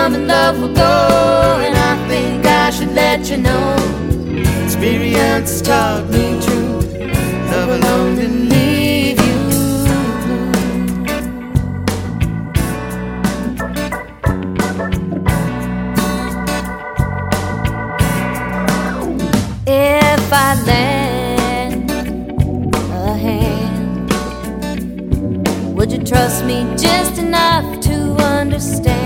the love will go. And I think I should let you know, experience taught me true. Love alone didn't leave you. If I lend a hand, would you trust me just enough to understand